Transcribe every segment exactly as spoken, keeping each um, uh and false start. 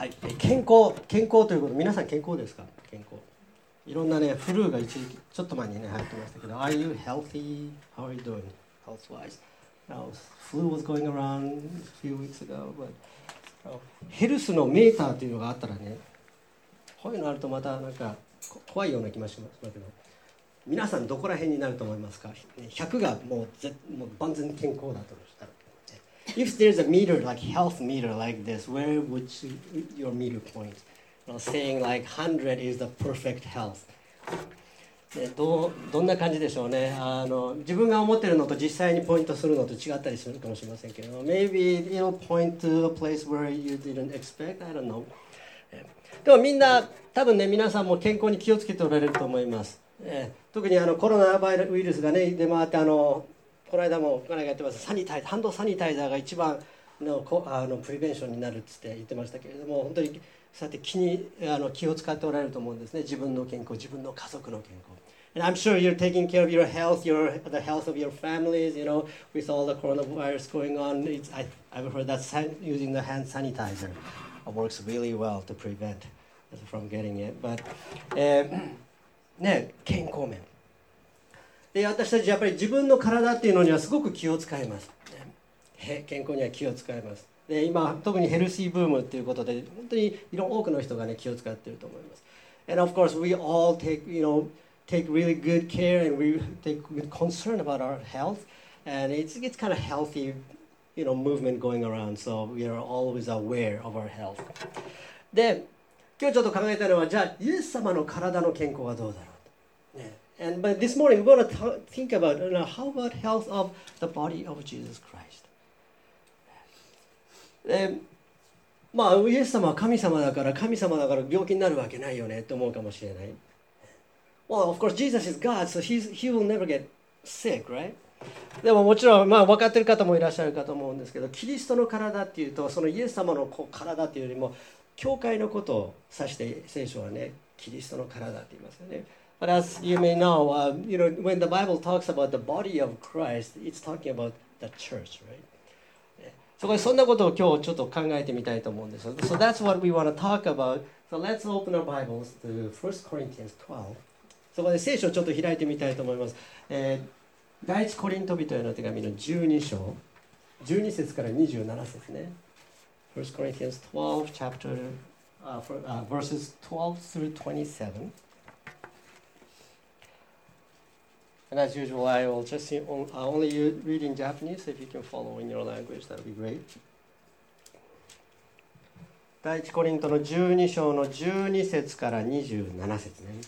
はい、健康、健康ということ、皆さん健康ですか？健康。いろんなね、フルーが一時期、ちょっと前にね、流行ってましたけど、Are you healthy? How are you doing health-wise? Now, flu was going around a few weeks ago, but ヘルスのメーターというのがあったらね、こういうのあるとまたなんか怖いような気がしますけど、皆さんどこら辺になると思いますか？ひゃくがもうぜもう万全健康だとしたら。If there's a meter, like health meter like this, where would you, your meter point? You know, saying like one hundred is the perfect health. でどうどんな感じでしょうね。あの自分が思ってるのと実際にポイントするのと違ったりするかもしれませんけど、Maybe it'll point to a place where you didn't expect. I don't know. でもみんな多分ね、皆さんも健康に気をつけておられると思います。えー、特にあのコロナウイルスがね出回って、あのこの間もこの間やってますサニタイハンドサニタイザーが一番のあのプリベンションになるっつって言ってましたけれども、本当にそうやって気にあの気を使っておられると思うんですね。自分の健康、自分の家族の健康。And I'm sure you're taking care of your health, your the health of your families. You know, with all the coronavirus going on, it's, I, I've heard that san, using the hand sanitizer works really well to prevent from getting it. But えー、ね、健康面。で私たちやっぱり自分の体っていうのにはすごく気を使います、ね、健康には気を使います。で今特にヘルシーブームっていうことで本当にいろんな多くの人がね気を使っていると思います。 And of course we all take, you know, take really good care and we take good concern about our health, and it's, it's kind of healthy, you know, movement going around, so we are always aware of our health. で今日ちょっと考えたのは、じゃあイエス様の体の健康はどうだろう、ね。And but this morning we want to think about, you know, how about health of the body of Jesus Christ? でまあイエス様は神様だから神様だから病気になるわけないよねと思うかもしれない。Well, of course Jesus is God, so he's, he will never get sick, right? でももちろんまあ分かってる方もいらっしゃるかと思うんですけど、キリストの体っていうとそのイエス様のこう体っていうよりも教会のことを指して聖書はねキリストの体って言いますよね。But as you may know, uh, you know, when the Bible talks about the body of Christ, it's talking about the church, right? そこでそんなことを今日ちょっと考えてみたいと思うんです。So that's what we want to talk about. So let's open our Bibles to First Corinthians twelve. そこで聖書をちょっと開いてみたいと思います。えー、第一コリント人への手紙のじゅうに章、じゅうに節からにじゅうなな節ね。First Corinthians twelve, chapter, uh, for, uh, verses twelve through twenty-seven.And as usual, I will just see, uh, only you read in Japanese. If you can follow in your language, that would be great. 第一コリントのじゅうに章のじゅうに節からにじゅうなな節ね。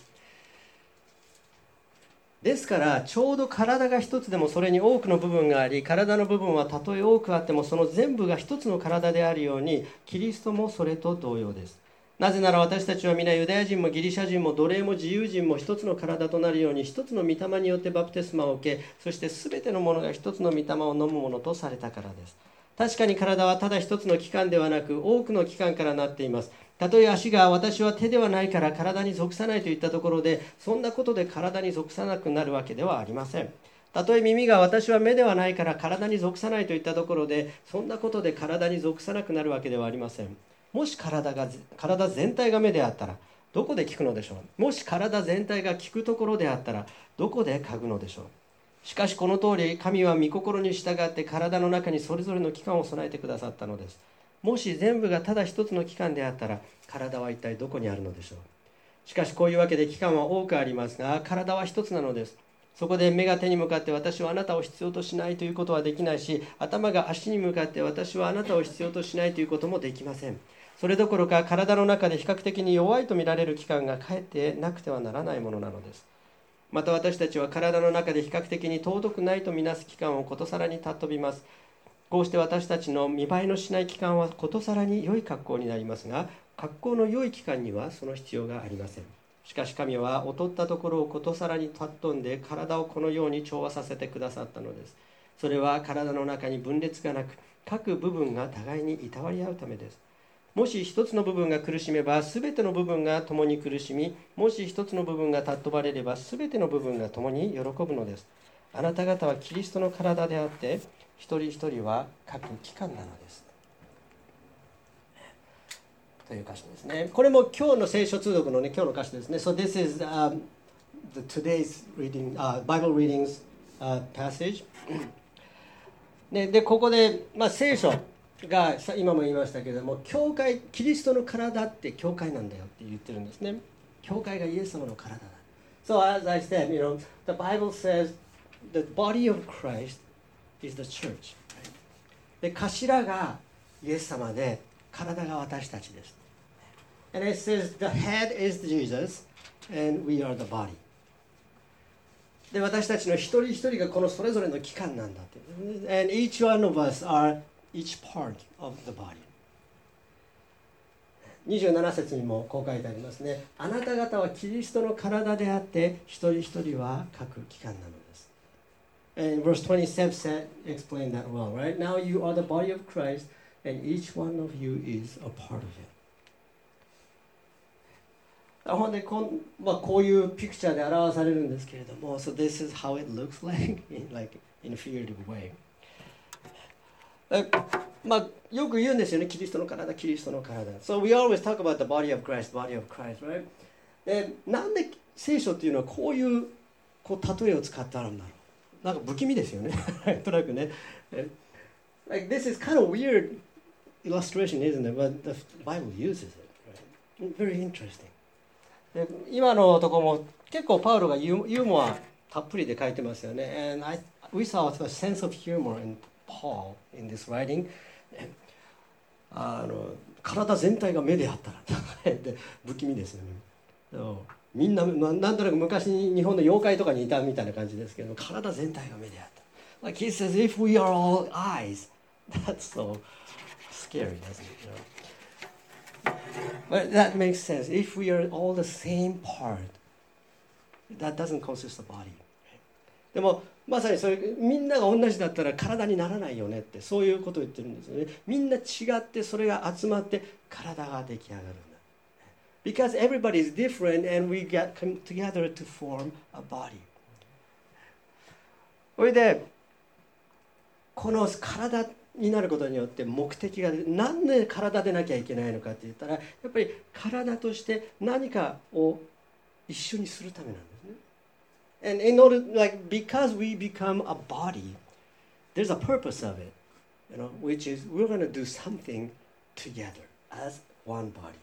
ですからちょうど体が一つでもそれに多くの部分があり、体の部分はたとえ多くあってもその全部が一つの体であるように、キリストもそれと同様です。なぜなら私たちは皆ユダヤ人もギリシャ人も奴隷も自由人も一つの体となるように一つの御霊によってバプテスマを受け、そして全てのものが一つの御霊を飲むものとされたからです。確かに体はただ一つの器官ではなく多くの器官からなっています。たとえ足が私は手ではないから体に属さないといったところで、そんなことで体に属さなくなるわけではありません。たとえ耳が私は目ではないから体に属さないといったところで、そんなことで体に属さなくなるわけではありません。もし体が体全体が目であったらどこで聞くのでしょう。もし体全体が聞くところであったらどこで嗅ぐのでしょう。しかしこの通り神は御心に従って体の中にそれぞれの器官を備えてくださったのです。もし全部がただ一つの器官であったら体は一体どこにあるのでしょう。しかしこういうわけで器官は多くありますが体は一つなのです。そこで目が手に向かって私はあなたを必要としないということはできないし、頭が足に向かって私はあなたを必要としないということもできません。それどころか体の中で比較的に弱いと見られる器官がかえってなくてはならないものなのです。また私たちは体の中で比較的に尊くないとみなす器官をことさらに尊びます。こうして私たちの見栄えのしない器官はことさらに良い格好になりますが、格好の良い器官にはその必要がありません。しかし神は劣ったところをことさらに尊んで体をこのように調和させてくださったのです。それは体の中に分裂がなく各部分が互いにいたわり合うためです。もし一つの部分が苦しめば全ての部分が共に苦しみ、もし一つの部分が尊ばれれば全ての部分が共に喜ぶのです。あなた方はキリストの体であって一人一人は各器官なのです。 という歌詞ですね。これも今日の聖書通読のね、今日の歌詞ですね。So this is、um, the today's reading,、uh, Bible readings、uh, passage ね、でここで、まあ、聖書が今も言いましたけれども、教会、キリストの体って教会なんだよって言ってるんですね。教会がイエス様の体だ。So as I said, you know, the Bible says the body of Christ is the church. で、頭がイエス様で、体が私たちです。And it says the head is Jesus and we are the body. で、私たちの一人一人がこのそれぞれの器官なんだって。And each one of us are each part of the body. にじゅうなな節にもこう書いてありますね。あなた方はキリストの体であって、一人一人は各器官なのです。And verse twenty-seven said, explain that well, right? Now you are the body of Christ, and each one of you is a part of it. ほんでこん、まあ、こういうピクチャーで表されるんですけれども、So this is how it looks like in, like, in a figurative way. まあ、よく言うんですよね、キリストの体、キリストの体。So we always talk about the body of Christ, body of Christ, right? で、なんで聖書っていうのはこういう、こう例えを使ってあるんだろう。なんか不気味ですよね。なんとなくね。Like this is kind of weird illustration, isn't it? But the Bible uses it, right? Very interesting. で今のところも結構パウロがユーモアたっぷりで書いてますよね。And I, we saw a sense of humor in Paul in this writing. あの体全体が目であったらで不気味ですよね。みんななんとなく昔日本の妖怪とかにいたみたいな感じですけど、体全体が目であった。Like he says, if we are all eyes, that's so scary, doesn't it? You know? But that makes sense. If we are all the same part, that doesn't consist of body. でもまさにそれみんなが同じだったら体にならないよねってそういうことを言ってるんですよね。みんな違ってそれが集まって体が出来上がるんだ。Because everybody is different and we get come together to form a body. それでこの体になることによって目的がなんで体でなきゃいけないのかって言ったらやっぱり体として何かを一緒にするためなんですね。And in order, like, because we become a body, there's a purpose of it, you know, which is we're going to do something together as one body.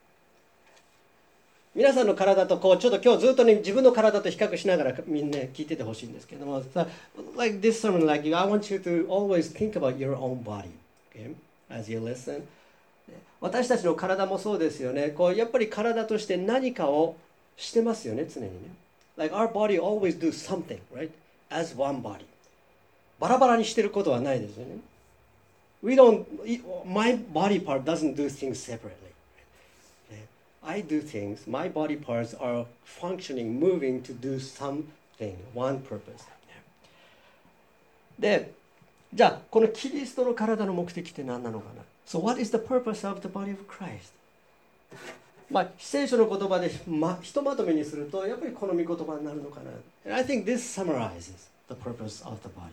皆さんの体とこうちょっと今日ずっとね自分の体と比較しながらみんな聞いててほしいんですけども、like this sermon, like I want you to always think about your own body, okay, as you listen. 私たちの体もそうですよね。こうやっぱり体として何かをしてますよね、常にね。Like our body always do something, right? As one body. バラバラにしてることはないですよね。We don't, my body part doesn't do things separately. I do things, my body parts are functioning, moving to do something, one purpose. で、じゃあこのキリストの体の目的って何なのかな？ So what is the purpose of the body of Christ? まあ、聖書の言葉で、ま、ひとまとめにするとやっぱりこの御言葉になるのかな。And I think this summarizes the purpose of the body.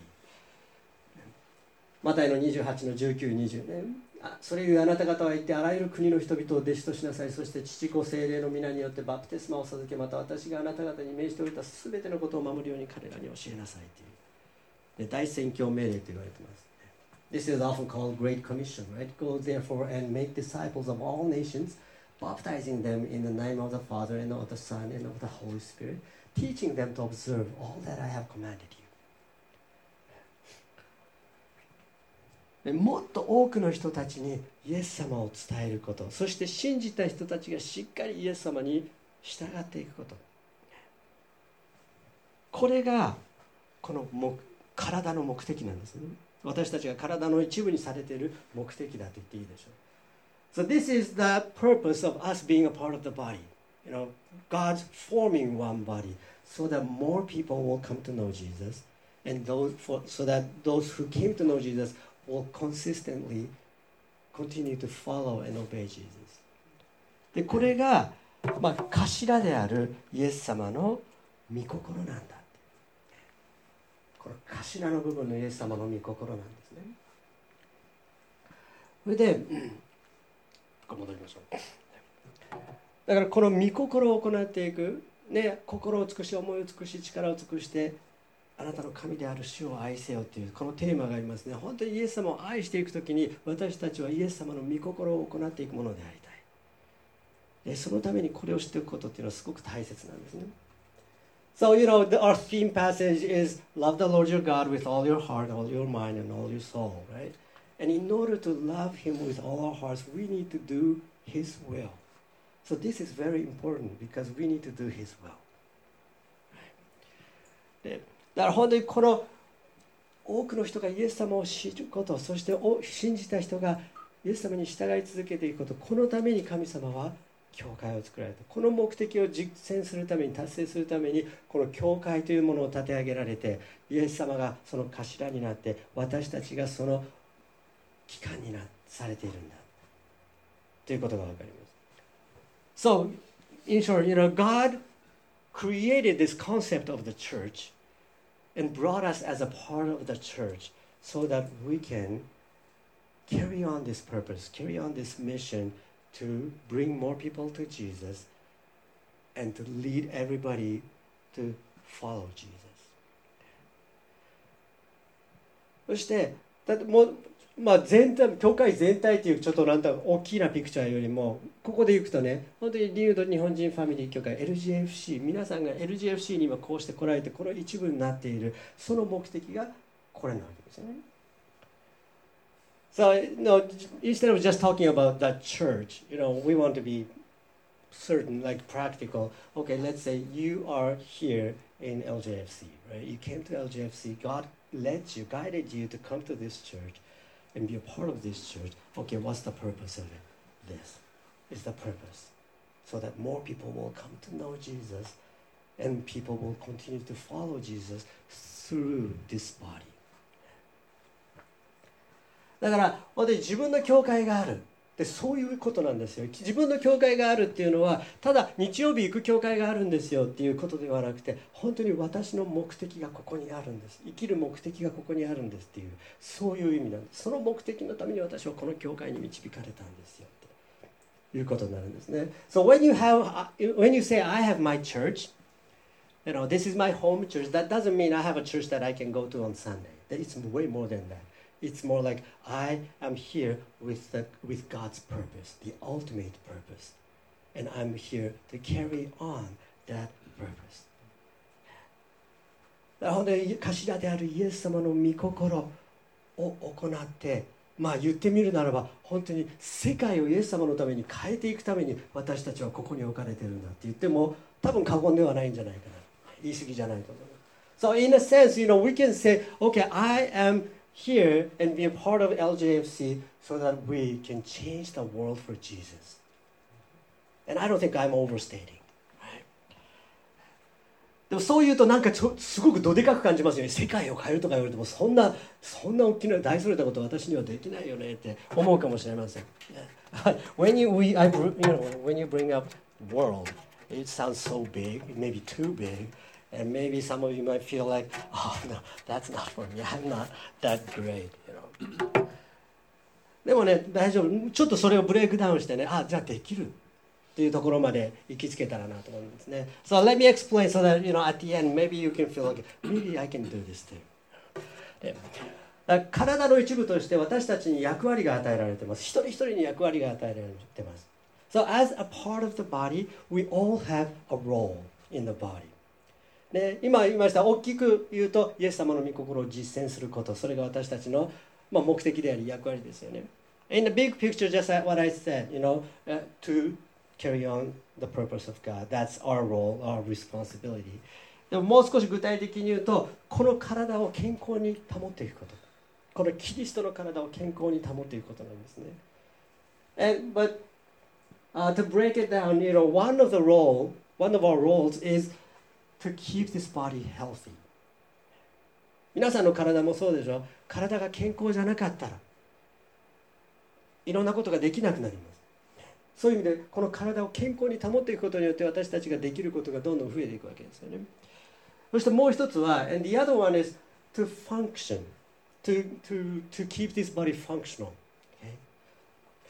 マタイのにじゅうはちのじゅうきゅう、にじゅうね。それゆえあなた方は言ってあらゆる国の人々を弟子としなさい。そして父子聖霊の皆によってバプテスマを授け、また私があなた方に命じておいたすべてのことを守るように彼らに教えなさいという。で大宣教命令と言われています。This is often called Great Commission, right? Go therefore and make disciples of all nations, baptizing them in the name of the Father and of the Son and of the Holy Spirit, teaching them to observe all that I have commanded you.もっと多くの人たちにイエス様を伝えること、そして信じた人たちがしっかりイエス様に従っていくこと、これがこの体の目的なんですね。私たちが体の一部にされている目的だと言っていいでしょう。 So this is the purpose of us being a part of the body. You know, God's forming one body so that more people will come to know Jesus, and those for, so that those who came to know Jesus will consistently continue to follow and obey Jesus. でこれが、まあ、頭であるイエス様の御心なんだ。この頭の部分のイエス様の御心なんですね。それで、うん、これ戻りまましょう。だからこの御心を行っていく、ね、心を尽くし思いを尽くし力を尽くしてあなたの神である主を愛せよというこのテーマがありますね。本当にイエス様を愛していくときに私たちはイエス様の御心を行っていくものでありたい。でそのためにこれを知っていくことっていうのはすごく大切なんですね。So, you know, the, our theme passage is love the Lord your God with all your heart, all your mind, and all your soul, right? And in order to love Him with all our hearts, we need to do His will. So this is very important because we need to do His will. Right? でだから本当にこの多くの人がイエス様を知ること、そして信じた人がイエス様に従い続けていくこと、このために神様は教会を作られた。この目的を実践するために、達成するためにこの教会というものを立て上げられて、イエス様がその頭になって私たちがその機関になされているんだということが分かります。So, in short, you know, God created this concept of the church and brought us as a part of the church so that we can carry on this purpose, carry on this mission to bring more people to Jesus and to lead everybody to follow Jesus. そしてだってもう、まあ、全体教会全体というちょっとなんだ大きなピクチャーよりもここでいくとね、本当にリュード日本人ファミリー教会 エルジーエフシー、 皆さんが エルジーエフシー に今こうして来られてこの一部になっているその目的がこれなわけですよね。So, you know, instead of just talking about that church, you know, we want to be certain, like practical. Okay, let's say you are here in L J F C, right? You came to L J F C. God led you, guided you to come to this church and be a part of this church. Okay, what's the purpose of it? This is the purpose. So that more people will come to know Jesus and people will continue to follow Jesus through this body.だから私自分の教会があるでそういうことなんですよ。自分の教会があるっていうのはただ日曜日行く教会があるんですよっていうことではなくて、本当に私の目的がここにあるんです、生きる目的がここにあるんですっていう、そういう意味なんです。その目的のために私はこの教会に導かれたんですよっていうことになるんですね。So when you have when you say I have my church, you know, this is my home church, that doesn't mean I have a church that I can go to on Sunday. It's way more than that.It's more like I am here with the, with God's purpose, the ultimate purpose. And I'm here to carry on that purpose. 本当に頭であるイエス様の御心を行って、まあ言ってみるならば、本当に世界をイエス様のために変えていくために私たちはここに置かれているんだって言っても、多分過言ではないんじゃないかな。言い過ぎじゃないと思います。So in a sense, you know, we can say, okay, I am...here and be a part of L J F C so that we can change the world for Jesus. And I don't think I'm overstating. Right? でもそう言うとなんかちょすごくどでかく感じますよね。世界を変えるとか言われてもそんなそんな大きな大それたこと私にはできないよねって思うかもしれません。When you we I you know when you bring up world, it sounds so big, maybe too big.And maybe some of you might feel like, oh, no, that's not for me. I'm not that great, you know. でもね、大丈夫。ちょっとそれをブレイクダウンしてね、あ、じゃあできるっていうところまで行きつけたらなと思うんですね。So let me explain so that, you know, at the end, maybe you can feel like, maybe I can do this too. で体の一部として私たちに役割が与えられています。一人一人に役割が与えられています。So as a part of the body, we all have a role in the body.ね、今言いました大きく言うとイエス様の御心を実践すること、それが私たちの、まあ、目的であり役割ですよね。In the big picture, just like what I said, you know, uh, to carry on the purpose of God. That's our role, our responsibility. でももう少し具体的に言うと、この体を健康に保っていくこと。このキリストの体を健康に保っていくことなんですね。And, but uh, to break it down, you know, one of the role, one of our roles is to keep this body healthy. 皆さんの体もそうでしょ。体が健康じゃなかったらいろんなことができなくなります。そういう意味でこの体を健康に保っていくことによって私たちができることがどんどん増えていくわけですよね。そしてもう一つは and the other one is to function, to, to, to keep this body functional. Okay?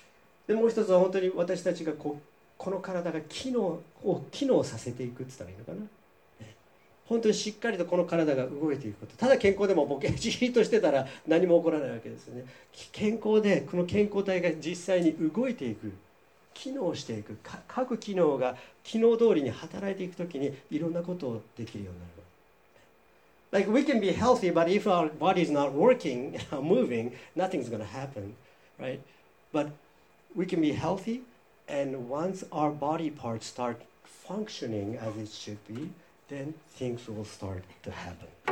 でもう一つは本当に私たちがこうこの体が機能を機能させていくって言ったらいいのかな。本当にしっかりとこの体が動いていくこと。ただ健康でもボケじーっとしてたら何も起こらないわけですよね。健康でこの健康体が実際に動いていく、機能していく、各機能が機能通りに働いていくときにいろんなことをできるようになる。Like we can be healthy, but if our body is not working, moving, nothing's going to happen, right? But we can be healthy, and once our body parts start functioning as it should be, then things will start to happen.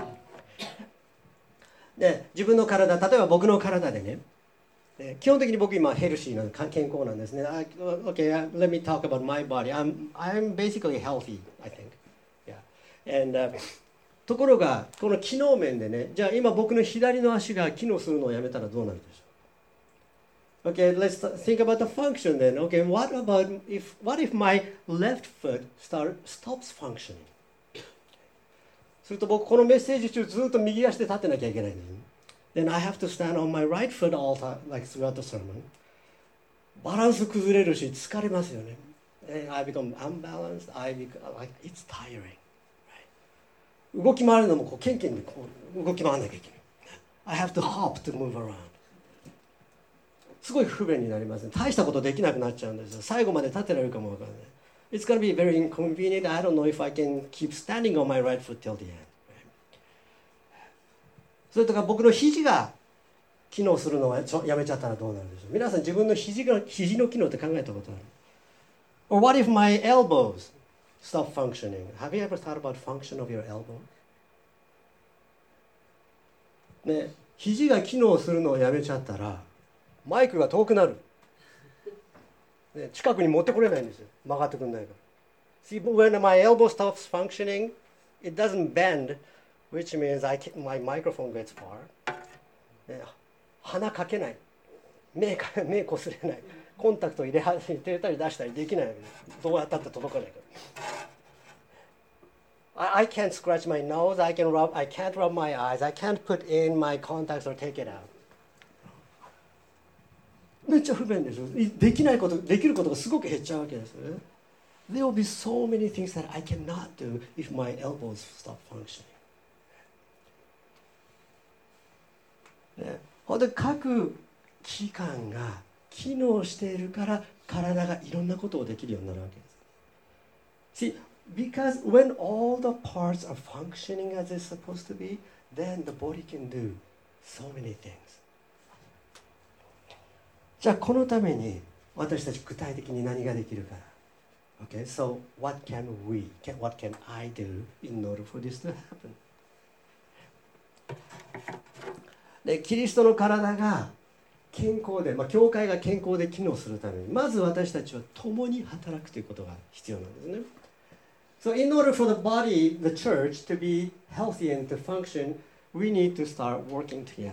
で、自分の体、例えば僕の体でね、基本的に僕今ヘルシーな健康なんですね。Okay, let me talk about my body. I'm I'm basically healthy, I think. Yeah. And、uh, ところがこの機能面でね、じゃあ今僕の左の足が機能するのをやめたらどうなるでしょう。Okay, let's think about the function then. Okay, what about if what if my left foot start stops functioning? すると僕このメッセージ中ずっと右足で立ってなきゃいけないんですね。Then I have to stand on my right foot all time, like throughout the sermon. バランス崩れるし疲れますよね。And I become unbalanced. I become like it's tiring. 動き回るのもこうケンケンにこう動き回らなきゃいけない。I have to hop to move around. すごい不便になりますね。大したことできなくなっちゃうんですよ。最後まで立ってられるかもわからない。It's going to be very inconvenient. I don't know if I can keep standing on my right foot till the end. それとか僕の肘が機能するのをやめちゃったらどうなるでしょう。皆さん自分の肘が肘の機能って考えたことある？ Or what if my elbows stop functioning? Have you ever thought about function of your elbow? ね、肘が機能するのをやめちゃったらマイクが遠くなる。ね、近くに持ってこれないんですよ。曲がってくんないから。See, when my elbow stops functioning, it doesn't bend, which means I can, my microphone gets far. ね、鼻かけない。目か目こすれない。コンタクト入れ入れたり出したりできない。どうやったって届かないから。I, I can't scratch my nose. I can rub. I can't rub my eyes. I can't put in my contacts or take it out. めっちゃ不便でしょ。できないこと、できることがすごく減っちゃうわけですよね。There will be so many things that I cannot do if my elbows stop functioning. ね、ほんで各器官が機能しているから体がいろんなことをできるようになるわけです。See, because when all the parts are functioning as it's supposed to be, then the body can do so many things. じゃあこのために私たち具体的に何ができるか。Okay, so what can we, can, what can I do in order for this to happen? で、キリストの体が健康で、まあ、教会が健康で機能するために、まず私たちは共に働くということが必要なんですね。So in order for the body, the church, to be healthy and to function, we need to start working together.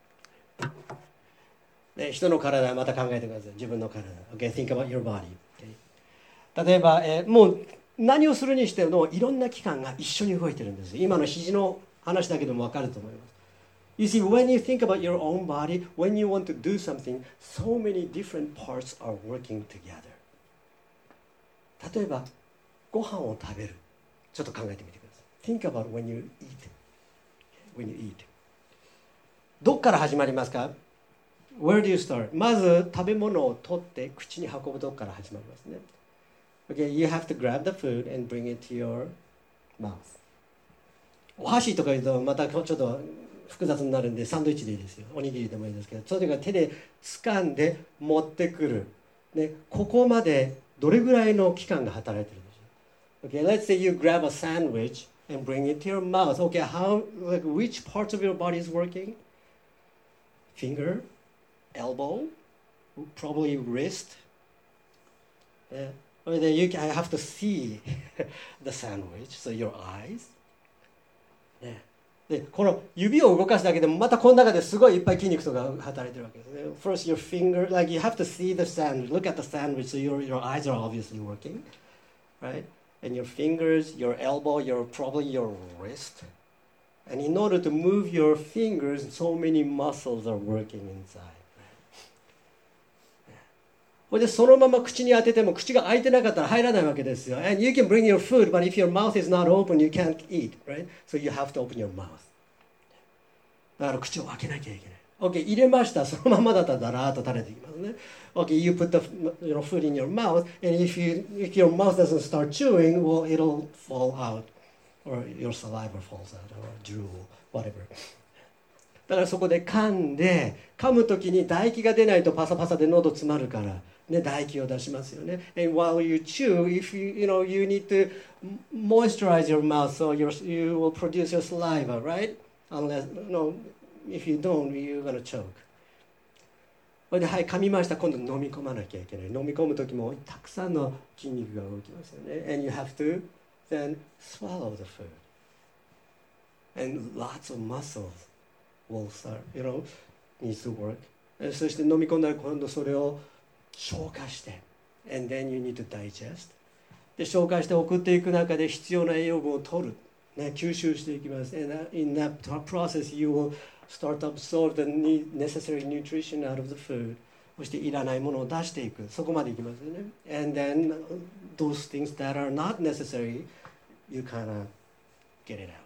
で、人の体、また考えてください。自分の体。Okay, think about your body. Okay? 例えば、えー、もう何をするにしてもいろんな器官が一緒に動いてるんです。今の肘の話だけでも分かると思います。You see, when you think about your own body, when you want to do something, so many different parts are working together. 例えば、ご飯を食べる。ちょっと考えてみてください。Think about when you eat. When you eat. どっから始まりますか？ Where do you start? まず食べ物を取って口に運ぶとこから始まりますね。Okay, you have to grab the food and bring it to your mouth. お箸とか言うとまたちょっと複雑になるんでサンドイッチでいいですよ。おにぎりでもいいですけど、それが手で掴んで持ってくる。ね、ここまでどれぐらいの期間が働いてるんでしょう。Okay, let's say you grab a sandwich and bring it to your mouth. Okay, how, like, which parts of your body is working? Finger, elbow, probably wrist. Yeah. Or then you can have to see the sandwich, so your eyes. Yeah. でこの指を動かすだけでもまたこの中ですごいいっぱい筋肉とか働いてるわけですね。First your finger, like you have to see the sandwich, look at the sandwich, so your, your eyes are obviously working, right? And your fingers, your elbow, your probably your wrist. And in order to move your fingers, so many muscles are working inside. ほいでそのまま口に当てても口が開いてなかったら入らないわけですよ。And you can bring your food, but if your mouth is not open, you can't eat, right? So you have to open your mouth. だから口を開けなきゃいけない。OK、入れました。そのままだったらだらーっと垂れていきますね。OK、you put the you know, food in your mouth, and if, you, if your mouth doesn't start chewing, well, it'll fall out, or your saliva falls out, or drool, whatever. だからそこで噛んで、噛むときに唾液が出ないとパサパサで喉詰まるから、ね、唾液を出しますよね。And while you chew, if you, you know, you need to moisturize your mouth so your, you will produce your saliva, right? Unless, no, if you don't, you're gonna choke. それで、はい、噛みました。今度飲み込まなきゃいけない。飲み込むときもたくさんの筋肉が動きますよね。And you have to then swallow the food. And lots of muscles will start, you know, needs to work. そして飲み込んだら今度それを消化して。And then you need to digest. で、消化して送っていく中で必要な栄養分を取る。ね、吸収していきます。And in that process, you will start to absorb the necessary nutrition out of the food. そしていらないものを出していく。そこまでいきますよね。And then those things that are not necessary, you kind of get it out.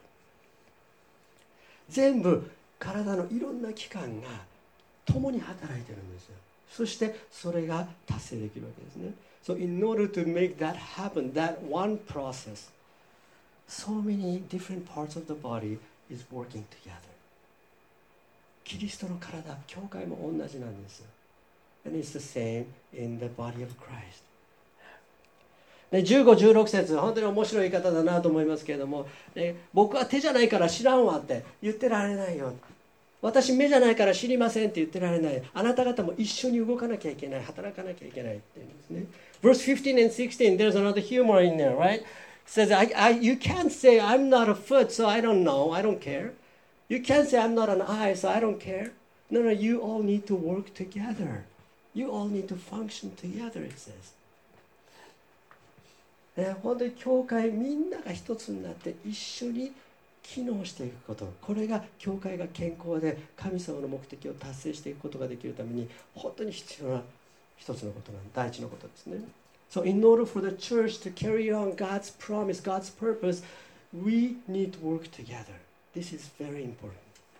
全部体のいろんな器官が共に働いてるんですよ。そしてそれが達成できるわけですね。So in order to make that happen, that one process, so many different parts of the body is working together. キリストの体、教会も同じなんですよ。And it's the same in the body of Christ. でじゅうご、じゅうろく節、本当に面白い言い方だなと思いますけれども、ね、僕は手じゃないから知らんわって言ってられないよ。私目じゃないから知りませんって言ってられない。あなた方も一緒に動かなきゃいけない。働かなきゃいけないって言うんですね。Verse fifteen and sixteen, there's another humor in there, right? It says, I, I, you can't say I'm not a foot, so I don't know, I don't care. You can't say I'm not an eye, so I don't care. No, no, you all need to work together. You all need to function together, it says. ね、本当に教会みんなが一つになって一緒に機能していくこと、これが教会が健康で神様の目的を達成していくことができるために本当に必要な一つのことなん第一のことですね。So in order for the church to carry on God's promise, God's purpose, we need to work together. This is very important.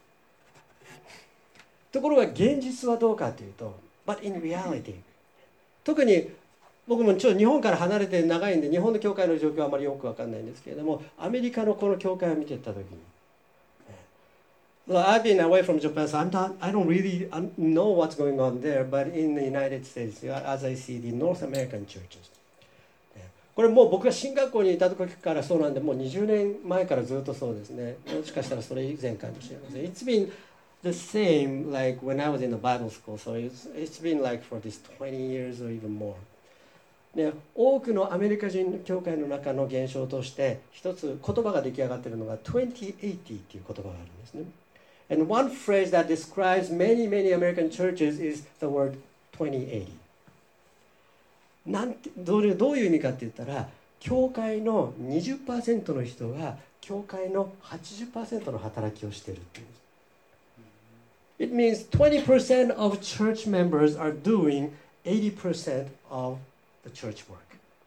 ところが現実はどうかというと、but in reality, 特に僕もちょっと日本から離れて長いんで日本の教会の状況はあまりよく分かんないんですけれども、アメリカのこの教会を見ていった時に、Well, I've been away from Japan, so I'm not, I don't really know what's going on there, but in the United States, as I see the North American churches, これもう僕が進学校にいた時からそうなんで、もうにじゅうねんまえからずっとそうですね。もしかしたらそれ以前かもしれません。It's been the same like when I was in the Bible school, so it's, it's been like for this twenty years or even more. ね、多くのアメリカ人教会の中の現象として一つ言葉が出来上がっているのがにせんはちじゅうっていう言葉があるんですね。And one phrase that describes many, many American churches is the word twenty eighty. なんてどういう、どういう意味かって言ったら、教会の にじゅっパーセント の人が教会の はちじゅっパーセント の働きをしているっていうんです。It means twenty percent of church members are doing eighty percent of the church work.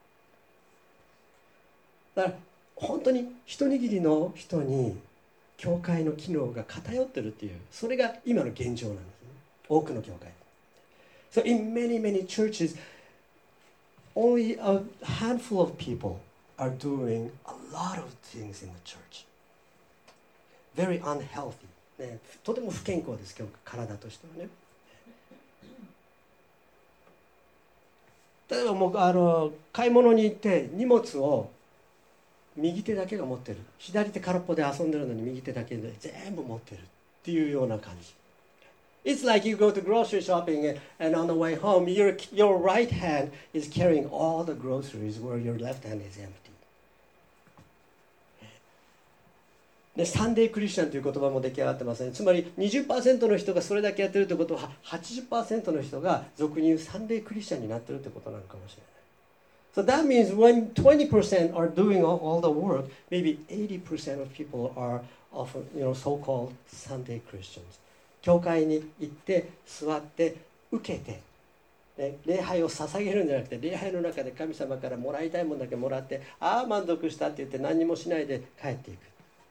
だから本当に一握りの人に教会の機能が偏ってるっていう、それが今の現状なんですね。多くの教会。So in many, many churches, only a handful of people are doing a lot of things in the church. Very unhealthy. ね、とても不健康です、今日体としてはね。例えばもうあの買い物に行って荷物を右手だけが持ってる、左手空っぽで遊んでるのに右手だけで全部持ってるっていうような感じ。It's like you go to grocery shopping and, and on the way home, your, your right hand is carrying all the groceries where your left hand is empty. で、サンデークリスチャンという言葉も出来上がってますね。つまり にじゅっパーセント の人がそれだけやってるということは はちじゅっパーセント の人が俗に言うサンデークリスチャンになってるということなのかもしれない。So that means when twenty percent are doing all, all the work, maybe eighty percent of people are often, you know, so-called Sunday Christians. 教会に行って座って受けてで礼拝を捧げるんじゃなくて、礼拝の中で神様からもらいたいものだけもらって、ああ満足したって言って何もしないで帰っていく。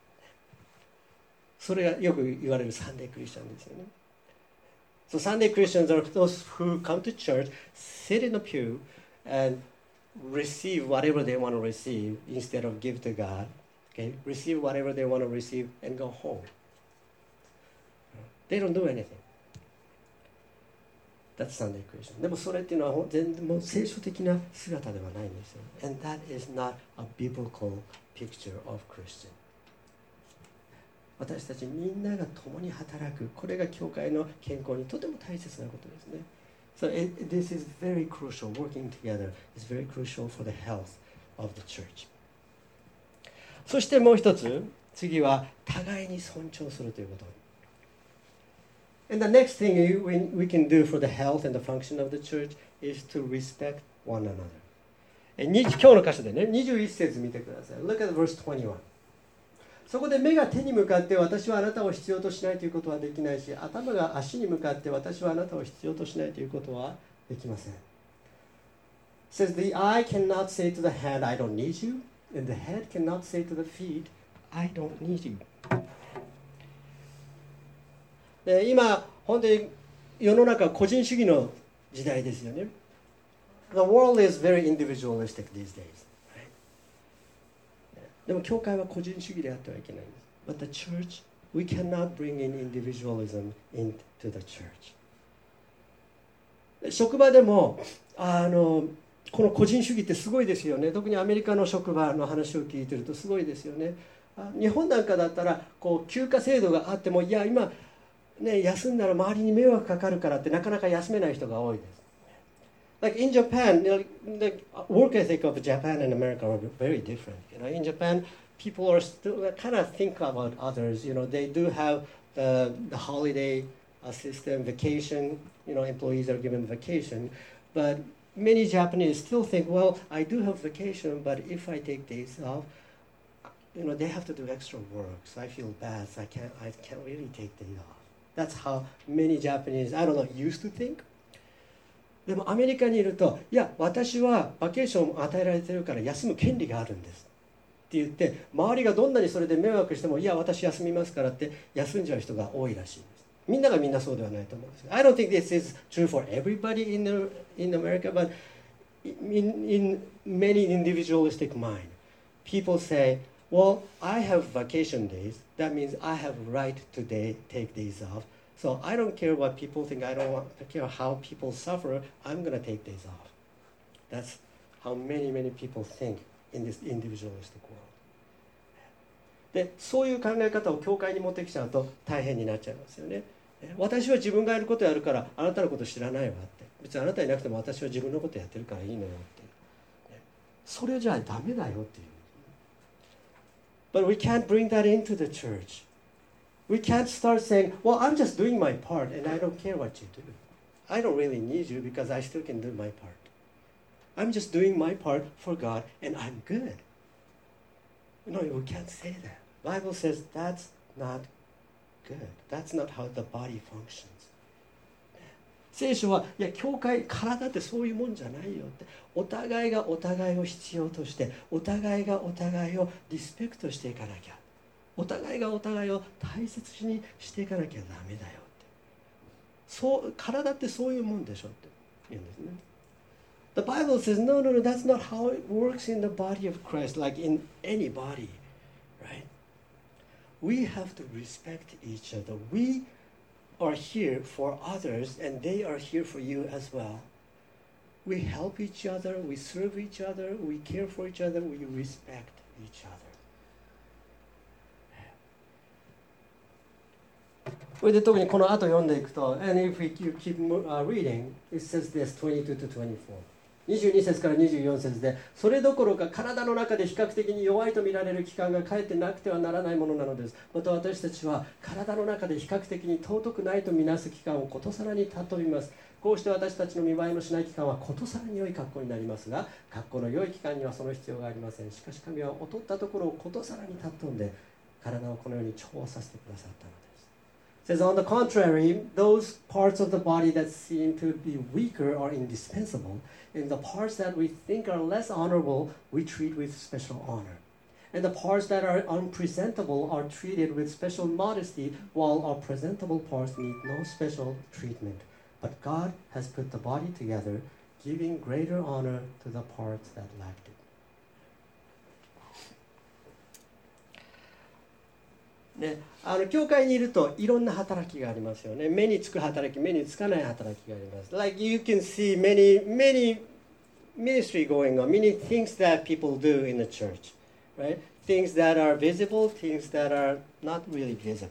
それがよく言われるサンデークリスチャンですよね。So Sunday Christians are those who come to church, sit in the pew, and receive whatever they want to receive instead of give to God. Okay, receive whatever they want to receive and go home. They don't do anything. That's Sunday Christian. でもそれっていうのは全然もう聖書的な姿ではないんですよ。And that is not a biblical picture of Christian. 私たちみんなが共に働く、これが教会の健康にとても大切なことですね。So it, this is very crucial. Working together is very crucial for the health of the church. そしてもう一つ、次は互いに尊重するということ。And the next thing we, we can do for the health and the function of the church is to respect one another. 今日の箇所でね、にじゅういち節見てください。Look at verse twenty-one. そこで目が手に向かって私はあなたを必要としないということはできないし、頭が足に向かって私はあなたを必要としないということはできません。It says the eye cannot say to the hand, I don't need you, and the head cannot say to the feet, I don't need you. で今本当に世の中は個人主義の時代ですよね。The world is very individualistic these days. でも教会は個人主義であってはいけないんです。But the church, we cannot bring in individualism into the church. 職場でもあのこの個人主義ってすごいですよね。特にアメリカの職場の話を聞いてるとすごいですよね。日本なんかだったらこう休暇制度があっても、いや今ね休んだら周りに迷惑かかるからってなかなか休めない人が多いです。Like in Japan, the work ethic of Japan and America are very different. You know, in Japan, people are still kind of think about others. You know, they do have the, the holiday system, vacation. You know, employees are given vacation, but many Japanese still think, well, I do have vacation, but if I take days off, you know, they have to do extra work. So I feel bad. So I can't, I can't really take days off. That's how many Japanese, I don't know, used to think.でもアメリカにいると、いや私はバケーションを与えられてるから休む権利があるんですって言って、周りがどんなにそれで迷惑しても、いや私休みますからって休んじゃう人が多いらしいんです。みんながみんなそうではないと思うんです。I don't think this is true for everybody in, the, in America, but in, in many individualistic mind, people say, well, I have vacation days. That means I have right to day, take days off.So I don't care what people think. I don't want, I care how people suffer. I'm going to take days off. That's how many, many people think in this individualistic world. で、そういう考え方を教会に持ってきちゃうと大変になっちゃいますよね。私は自分がやることやるからあなたのこと知らないわって。別にあなたいなくても私は自分のことやってるからいいのよって。それじゃあダメだよっていう。But we can't bring that into the church.We can't start saying, well, I'm just doing my part and I don't care what you do. I don't really need you because I still can do my part. I'm just doing my part for God and I'm good. No, we can't say that. The Bible says that's not good. That's not how the body functions. 聖書は、いや、教会、体ってそういうもんじゃないよって。お互いがお互いを必要として、お互いがお互いをリスペクトしていかなきゃ。お互いがお互いを大切にしていかなきゃダメだよって。そう体ってそういうもんでしょって言うんですね。The Bible says, no, no, no, that's not how it works in the body of Christ, like in any body, right? We have to respect each other. We are here for others, and they are here for you as well. We help each other, we serve each other, we care for each other, we respect each other.それで特にこの後読んでいくと And if we keep reading, it says this, twenty-two to twenty-four にじゅうに節からにじゅうよん節で、それどころか体の中で比較的に弱いと見られる器官がかえってなくてはならないものなのです。また私たちは体の中で比較的に尊くないとみなす器官をことさらに尊びます。こうして私たちの見栄えのしない器官はことさらに良い格好になりますが、格好の良い器官にはその必要がありません。しかし神は劣ったところをことさらに尊んで、体をこのように調和させてくださったのです。 says, on the contrary, those parts of the body that seem to be weaker are indispensable, and the parts that we think are less honorable, we treat with special honor. And the parts that are unpresentable are treated with special modesty, while our presentable parts need no special treatment. But God has put the body together, giving greater honor to the parts that lacked it. ね、あの教会にいるといろんな働きがありますよね。目につく働き、目につかない働きがあります。Like you can see many, many ministry going on, many things that people do in the church, right? Things that are visible, things that are not really visible.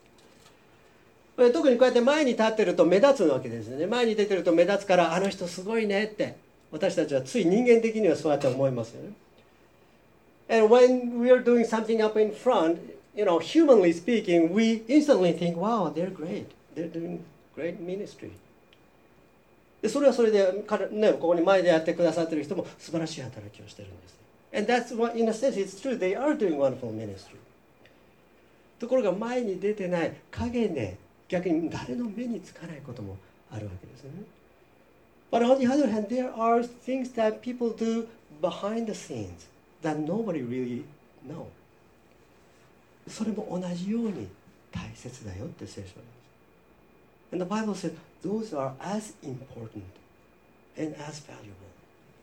特にこうやって前に立ってると目立つわけですね。前に出てると目立つから、あの人すごいねって私たちはつい人間的にはそうやって思いますよね。And when we are doing something up in front, you know, humanly speaking, we instantly think, wow, they're great. They're doing great ministry. でそれはそれで彼、ね、ここに前でやってくださっている人も素晴らしい働きをしてるんです。And that's what, in a sense, it's true. They are doing wonderful ministry. ところが前に出てない影で逆に誰の目につかないこともあるわけですよね。But on the other hand, there are things that people do behind the scenes that nobody really knows. それも同じように大切だよって聖書は言います。And the Bible says those are as important and as valuable.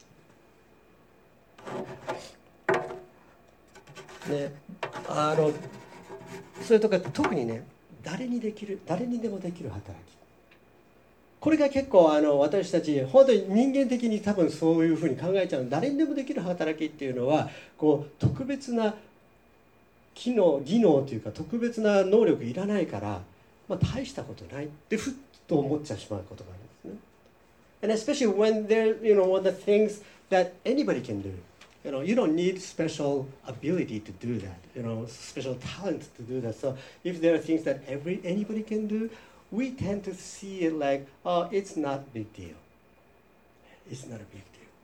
ね、あのそれとか特にね、誰にできる、誰にでもできる働き。これが結構あの私たち本当に人間的に多分そういうふうに考えちゃう。誰にでもできる働きっていうのはこう特別な機能、技能というか特別な能力いらないから、まあ、大したことないってふっと思っちゃうしまうことがあるんですね。And especially when there, you know, one of the things that anybody can do. You know, you don't need special ability to do that. You know, special talent to do that. So if there are things that every anybody can do, we tend to see it like, oh, it's not a big deal. It's not a big deal.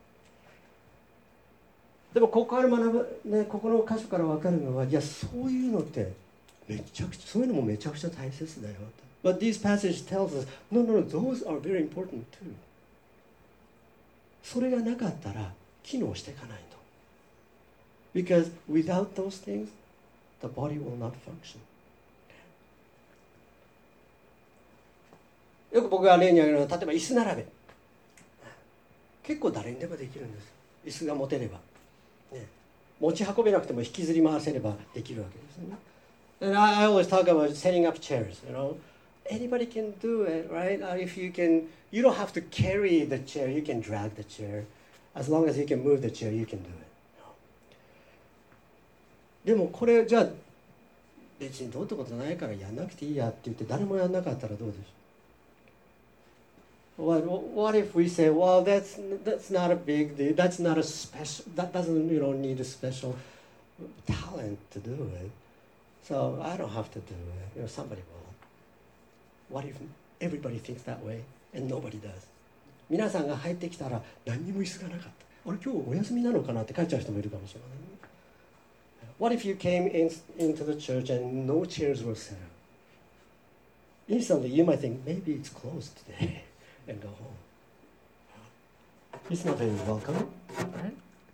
でもここから学ぶ、ね、ここの箇所から分かるのは、いや、そういうのってめちゃくちゃ、そういうのもめちゃくちゃ大切だよ。But this passage tells us, no, no, no, those are very important too. それがなかったら機能していかないと。Because without those things, the body will not function. よく僕が例に挙げるのは、例えば椅子並べ。結構誰にでもできるんです。椅子が持てれば。ね、持ち運べなくても引きずり回せればできるわけですよね。And I always talk about setting up chairs, you know. Anybody can do it, right? If you can, you don't have to carry the chair, you can drag the chair. As long as you can move the chair, you can do it. でもこれじゃあ別にどうってことないからやんなくていいやって言って誰もやんなかったらどうでしょう。What, what if we say, well, that's that's not a big deal. That's not a special. That doesn't, you know, need a special talent to do it. So I don't have to do it. You know, somebody will. What if everybody thinks that way and nobody does? 皆さんが入ってきたら何にも椅子がなかった。あれ今日お休みなのかなって帰っちゃう人もいるかもしれない。What if you came in, into the church and no chairs were set up? Instantly, you might think, maybe it's closed today, and go home. It's not very welcome, right?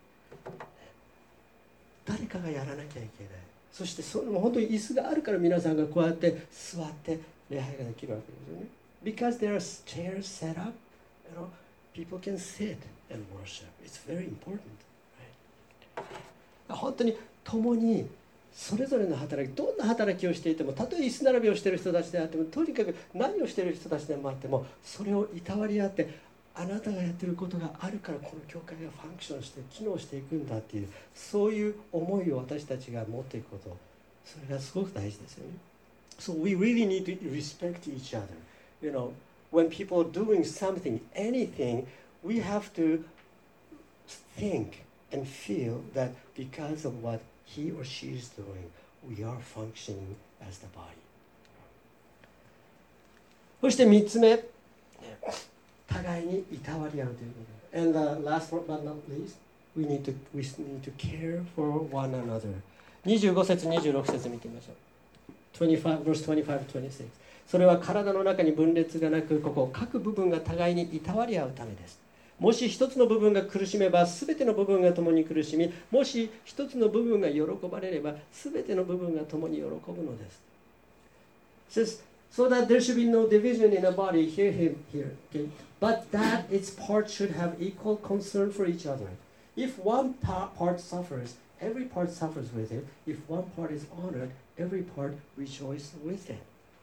誰かがやらなきゃいけない。そしてそれも本当に椅子があるから皆さんがこうやって座って礼拝ができるわけですよね。Because there are chairs set up, you know, people can sit and worship. It's very important, right? 本当に共にそれぞれの働き、どんな働きをしていても、たとえ椅子並びをしている人たちであっても、とにかく何をしている人たちでもあっても、それをいたわり合って、あなたがやっていることがあるからこの教会がファンクションして機能していくんだっていう、そういう思いを私たちが持っていくこと、それがすごく大事ですよね。So we really need to respect each other. You know, when people are doing something, anything, we have to think and feel that because of what he or she is doing, we are functioning as the body. そして三つ目、互いにいたわり合うということ。And the last but not least, we need to we need to care for one another. にじゅうご節、にじゅうろく節見てみましょう。twenty-five verse twenty-five to twenty-six. それは体の中に分裂がなく、ここ各部分が互いにいたわり合うためです。もし一つの部分が苦しめば全ての部分が共に苦しみ、もし一つの部分が喜ばれれば全ての部分が共に喜ぶのです。Says, so that there should be no division in a body, hear him here, okay? But that its parts should have equal concern for each other. If one part suffers, every part suffers with it. If one part is honored, every part rejoices with it.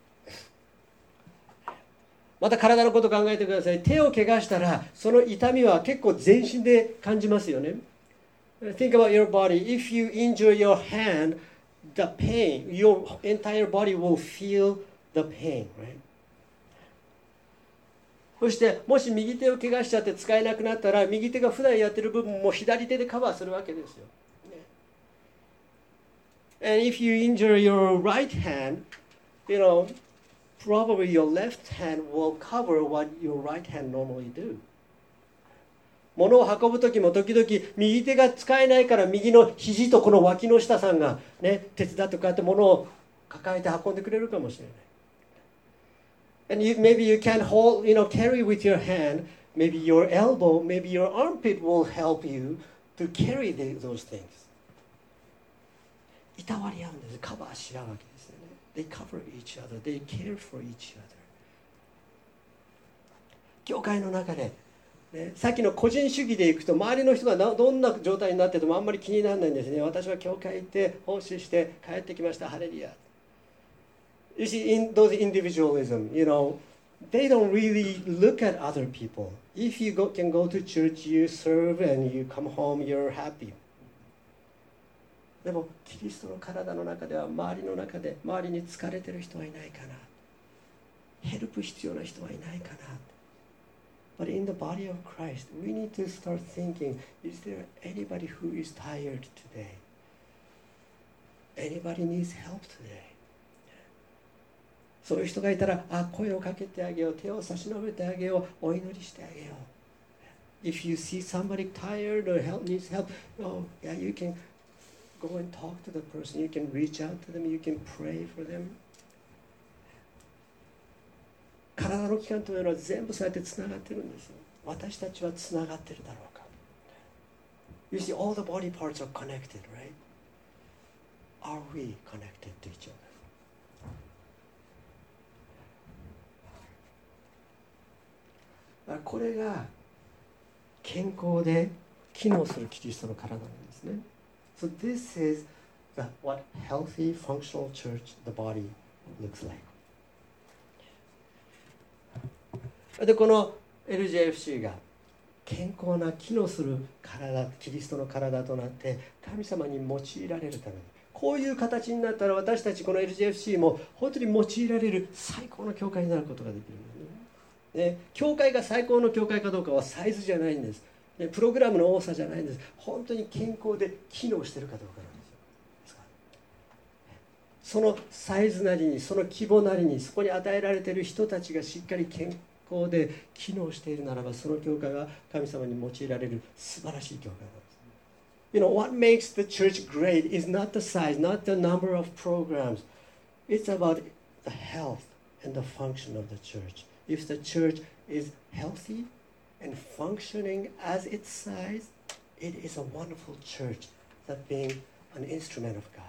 また体のことを考えてください。手を怪我したらその痛みは結構全身で感じますよね。Think about your body. If you injure your hand, the pain, your entire body will feel the pain, right? そしてもし右手を怪我しちゃって使えなくなったら、右手が普段やってる部分も左手でカバーするわけですよ。And if you injure your right hand, you know, probably your left hand will cover what your right hand normally do. 物を運ぶ時も時々右手が使えないから右の肘とこの脇の下さんがね、手伝ってこうやって物を抱えて運んでくれるかもしれない。And you, maybe you can't hold, you know, carry with your hand. Maybe your elbow, maybe your armpit will help you to carry the, those things. いたわり合うんです。カバーし合うわけですよね。They cover each other. They care for each other. 教会の中で、ね、さっきの個人主義でいくと、周りの人がどんな状態になっててもあんまり気にならないんですね。私は教会行って奉仕して帰ってきました。ハレルヤ。You see, in those individualism, you know, they don't really look at other people. If you go, can go to church, you serve, and you come home, you're happy. でもキリストの体の中では、周りの中で周りに疲れてる人はいないかな、ヘルプ必要な人はいないかな。 But in the body of Christ, we need to start thinking, is there anybody who is tired today? Anybody needs help today? そういう人がいたら、あ、声をかけてあげよう、手を差し伸べてあげよう、お祈りしてあげよう。If you see somebody tired or help needs help, oh, yeah, you can go and talk to the person. You can reach out to them. You can pray for them. 体の器官というのは全部そうやってつながってるんですよ。私たちはつながってるだろうか。You see, all the body parts are connected, right? Are we connected to each other? これが健康で機能するキリストの体なんですね。So this is the, what healthy, functional church, the body, looks like. で、この エルジェーエフシー が健康な機能する体、キリストの体となって神様に用いられるために、こういう形になったら私たちこの エルジェーエフシー も本当に用いられる最高の教会になることができるんですね。ね、教会が最高の教会かどうかはサイズじゃないんです、ね、プログラムの多さじゃないんです。本当に健康で機能しているかどうかなんですよ。そのサイズなりに、その規模なりに、そこに与えられている人たちがしっかり健康で機能しているならば、その教会が神様に用いられる素晴らしい教会なんです。You know, what makes the church great is not the size, not the number of programs. It's about the health and the function of the church.If the church is healthy and functioning as its size, it is a wonderful church that being an instrument of God.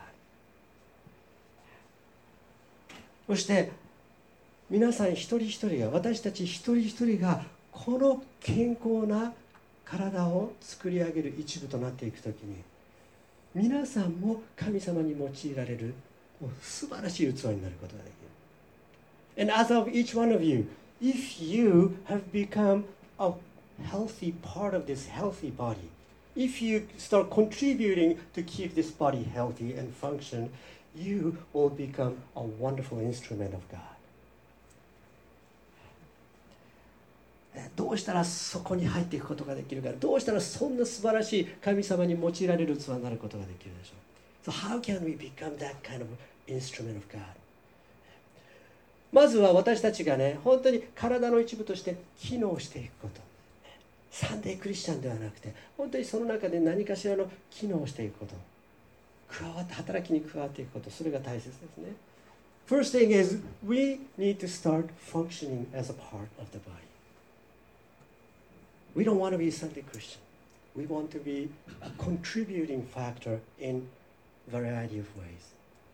そして皆さん一人一人が、私たち一人一人がこの健康な体を作り上げる一部となっていくときに、皆さんも神様に用いられるもう素晴らしい器になることができる。And as of each one of you,If you have become a healthy part of this healthy body, if you start contributing to keep this body healthy and function, you will become a wonderful instrument of God. どうしたらそこに入っていくことができるか、どうしたらそんな素晴らしい神様に用いられる器になることができるでしょう。So how can we become that kind of instrument of God?まずは私たちがね、本当に体の一部として機能していくこと。サンデークリスチャンではなくて、本当にその中で何かしらの機能をしていくこと。加わって、働きに加わっていくこと、それが大切ですね。 First thing is we need to start functioning as a part of the body. We don't want to be a Sunday Christian. We want to be a contributing factor in variety of ways.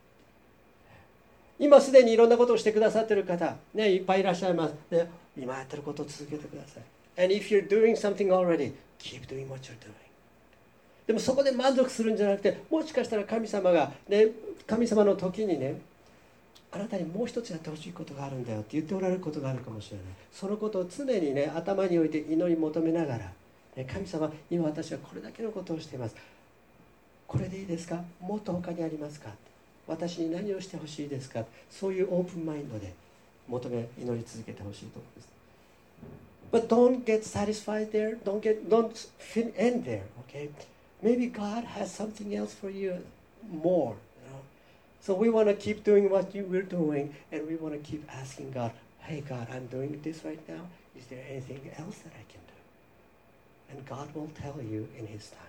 今すでにいろんなことをしてくださっている方、ね、いっぱいいらっしゃいます。ね、今やってることを続けてください。And if you're doing something already, keep doing what you're doing. でもそこで満足するんじゃなくて、もしかしたら神様が、ね、神様の時にね、あなたにもう一つやってほしいことがあるんだよって言っておられることがあるかもしれない。そのことを常にね、頭に置いて祈り求めながら、ね、神様、今私はこれだけのことをしています。これでいいですか？もっと他にありますか？私に何をしてほしいですか？そういうオープンマインドで求め、祈り続けてほしいと思います。But don't get satisfied there. Don't get, don't end there. Okay? Maybe God has something else for you more. So we want to keep doing what you, we're doing, and we want to keep asking God, hey God, I'm doing this right now. Is there anything else that I can do? And God will tell you in His time.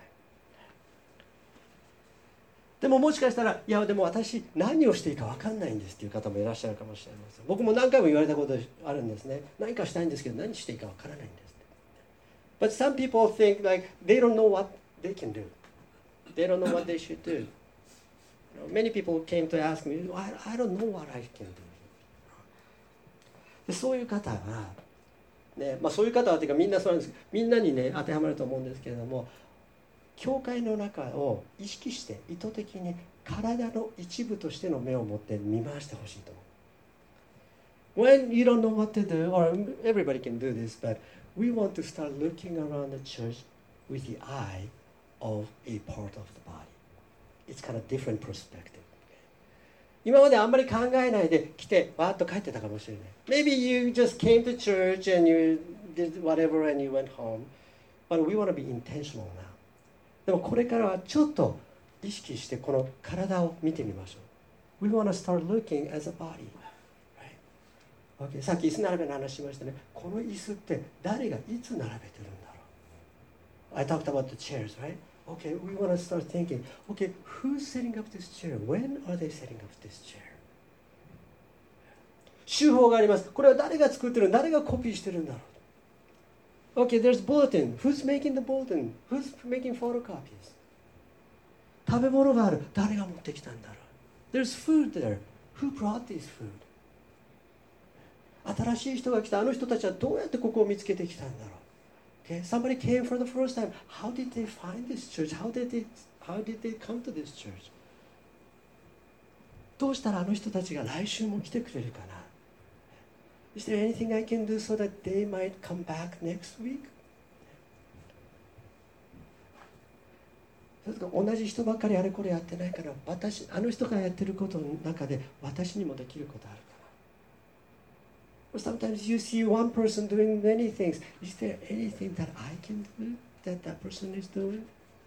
でももしかしたら、いやでも私何をしていいか分かんないんですっていう方もいらっしゃるかもしれません。僕も何回も言われたことあるんですね。何かしたいんですけど何していいか分からないんですって。But some people think like they don't know what they can do. They don't know what they should do. Many people came to ask me, I, I don't know what I can do. でそういう方は、ね、まあそういう方はというかみんなそうなんですけど、みんなにね当てはまると思うんですけれども、教会の中を意識して意図的に体の一部としての目を持って見回してほしいと思う。When you don't know what to do, or everybody can do this, but we want to start looking around the church with the eye of a part of the body.It's kind of different perspective. 今まであんまり考えないで来てわーっと帰ってたかもしれない。Maybe you just came to church and you did whatever and you went home. But we want to be intentional now. でもこれからはちょっと意識してこの体を見てみましょう。We want to start looking as a body. Right? Okay. さっき椅子並べの話しましたね。この椅子って誰がいつ並べてるんだろう。I talked about the chairs, right?Okay, we want to start thinking, okay, who's setting up this chair? When are they setting up this chair? 手法があります。これは誰が作ってるの？誰がコピーしてるんだろう？ Okay, there's bulletin. Who's making the bulletin? Who's making photocopies? 食べ物がある。誰が持ってきたんだろう？ There's food there. Who brought this food? 新しい人が来た。あの人たちはどうやってここを見つけてきたんだろう？Okay, somebody came for the first time. How did they find this church? How did they, how did they come to this church? どうしたらあの人たちが来週も来てくれるかな？ Is there anything I can do so that they might come back next week? 同じ人ばっかりあれこれやってないから、私、あの人がやってることの中で私にもできることあるかな？Or sometimes you see one person doing many things. Is there anything that I can do that that person is doing?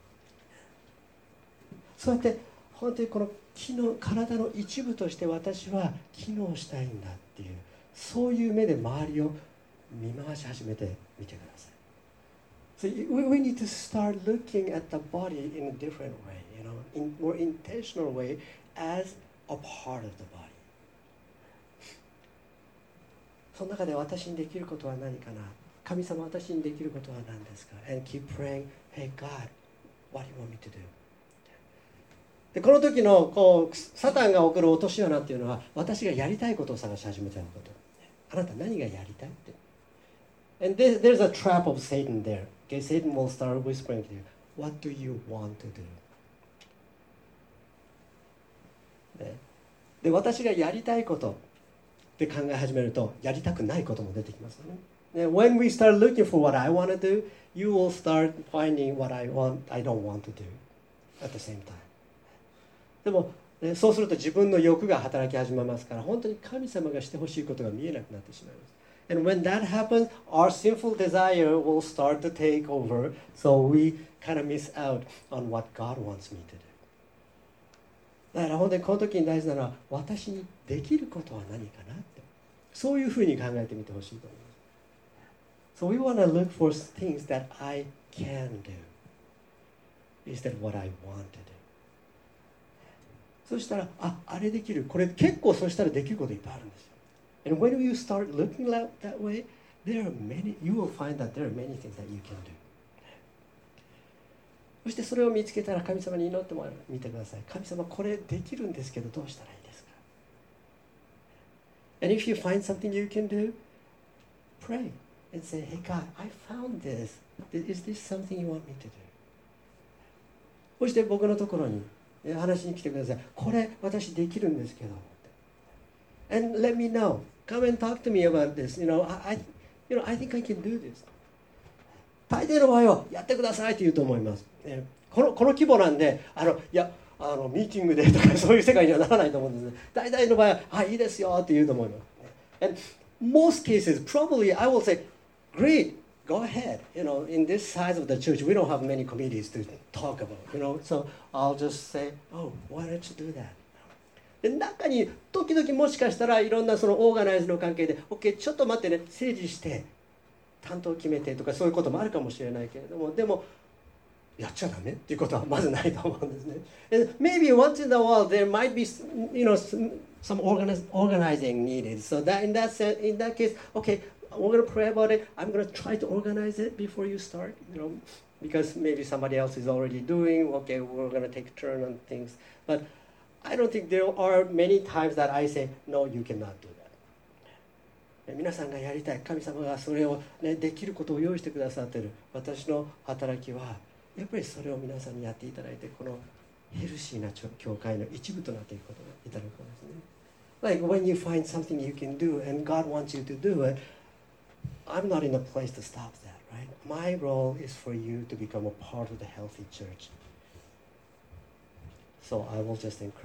そうやって本当にこの機能、体の一部として私は機能したいんだっていう、そういう目で周りを見回し始めてみてください。So we, we need to start looking at the body in a different way, you know, in more intentional way as a part of the body.その中で私にできることは何かな？神様、私にできることは何ですか？ And keep praying, hey God, what do you want me to do? でこの時のこうサタンが送る落とし穴っていうのは、私がやりたいことを探し始めたようなこと。あなた何がやりたいって。And there, there's a trap of Satan there. Okay, Satan will start whispering to you, what do you want to do? ね、で、私がやりたいことって考え始めると、やりたくないことも出てきますよね。When we start looking for what I want to do, you will start finding what I want, I don't want to do at the same time. でも、ね、そうすると自分の欲が働き始めますから、本当に神様がしてほしいことが見えなくなってしまいます。And when that happens, our sinful desire will start to take over, so we kind of miss out on what God wants me to do. だから本当にこの時に大事なのは、私にできることは何かなって、そういうふうに考えてみてほしいと思います。So we want to look for things that I can do instead of what I want to do. そしたらああれできるこれ結構そしたらできることいっぱいあるんですよ。And when you start looking that way, there are many, you will find that there are many things that you can do. そしてそれを見つけたら神様に祈ってもらう見てください。神様これできるんですけどどうしたらいいですか？ And if you find something you can do, pray and say, Hey God, I found this. Is this something you want me to do? そして僕のところに話しに来てください。これ私できるんですけど。And let me know. Come and talk to me about this. You know, I, I, you know, I think I can do this. 大抵の場合はやってくださいと言うと思います。このこの規模なんで、あのいやあのミーティングでとかそういう世界にはならないと思うんですね。大体の場合ははいいいですよって言うと思います。And most cases, probably I will say, great, go ahead. You know, in this size of the church, we don't have many committees to talk about. You know, so I'll just say, oh, why don't you do that? で中に時々もしかしたらいろんなそのオーガナイズの関係で OK ちょっと待ってね整理して担当決めてとかそういうこともあるかもしれないけれどもでもやっちゃダメっていうことはまずないと思うんですね。And maybe once in a while there might be you know some, some organize, organizing needed. So that in that sense, in that case, okay, we're going to pray about it. I'm going to try to organize it before you start. You know, because maybe somebody else is already doing. Okay, we're going to take a turn on things. But I don't think there are many times that I say, no, you cannot do that. 皆さんがやりたい神様がそれを、ね、できることを用意してくださっている私の働きはやっぱりそれを皆さんにやっていただいてこのヘルシーな教会の一部となっていくことがいただくことですね。Like when you find something you can do and God wants you to do it, I'm not in a place to stop that, right? My role is for you to become a part of the healthy church. So I will just encourage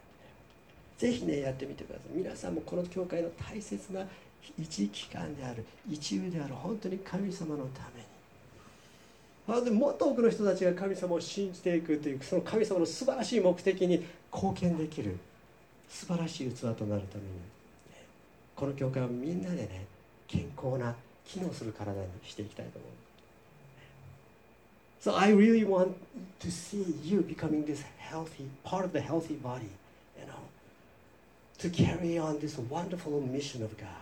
that. ぜひねやってみてください。皆さんもこの教会の大切な一機関である一部である本当に神様のためにでもっと多くの人たちが神様を信じていくというその神様の素晴らしい目的に貢献できる素晴らしい器となるためにこの教会はみんなでね健康な機能する体にしていきたいと思う。So I really want to see you becoming this healthy part of the healthy body, you know, to carry on this wonderful mission of God,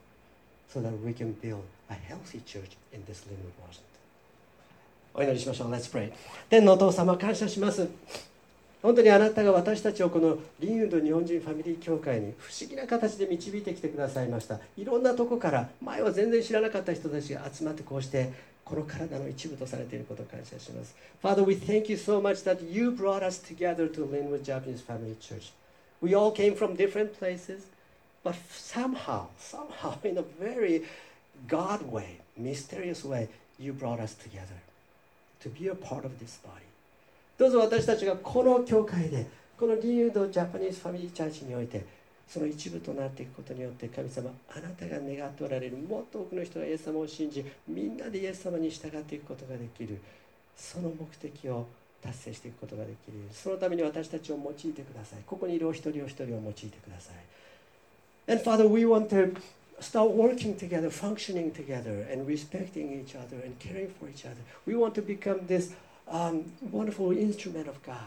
so that we can build a healthy church in this Linwood, Washington. お祈りしましょう。Let's pray. 天のお父様感謝します。本当にあなたが私たちをこのリンウッド日本人ファミリー教会に不思議な形で導いてきてくださいました。いろんなとこから前は全然知らなかった人たちが集まってこうしてこの体の一部とされていることを感謝します。Father, we thank you so much that you brought us together to Linwood Japanese Family Church. We all came from different places, but somehow, somehow in a very God way, mysterious way, you brought us together to be a part of this body. どうぞ私たちがこの教会で、このリンウッドジャパニーズファミリーチャーチにおいて、その一部となっていくことによって神様あなたが願っておられるもっと多くの人がイエス様を信じみんなでイエス様に従っていくことができるその目的を達成していくことができるそのために私たちを用いてくださいここにいるお一人お一人を用いてください And Father, we want to start working together, functioning together and respecting each other and caring for each other. We want to become this um, wonderful instrument of God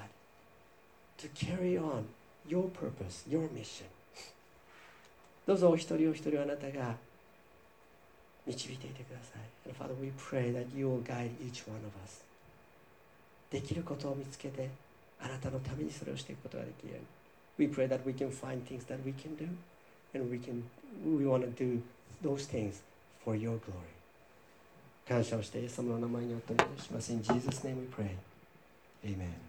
to carry on your purpose, your mission.どうぞお一人お一人あなたが導いていてください。And Father, we pray that you will guide each one of us. できることを見つけて、あなたのためにそれをしていくことができるように。We pray that we can find things that we can do, and we can, we want to do those things for your glory. 感謝をして、イエス様の名前によってお願いします。In Jesus' name we pray. Amen.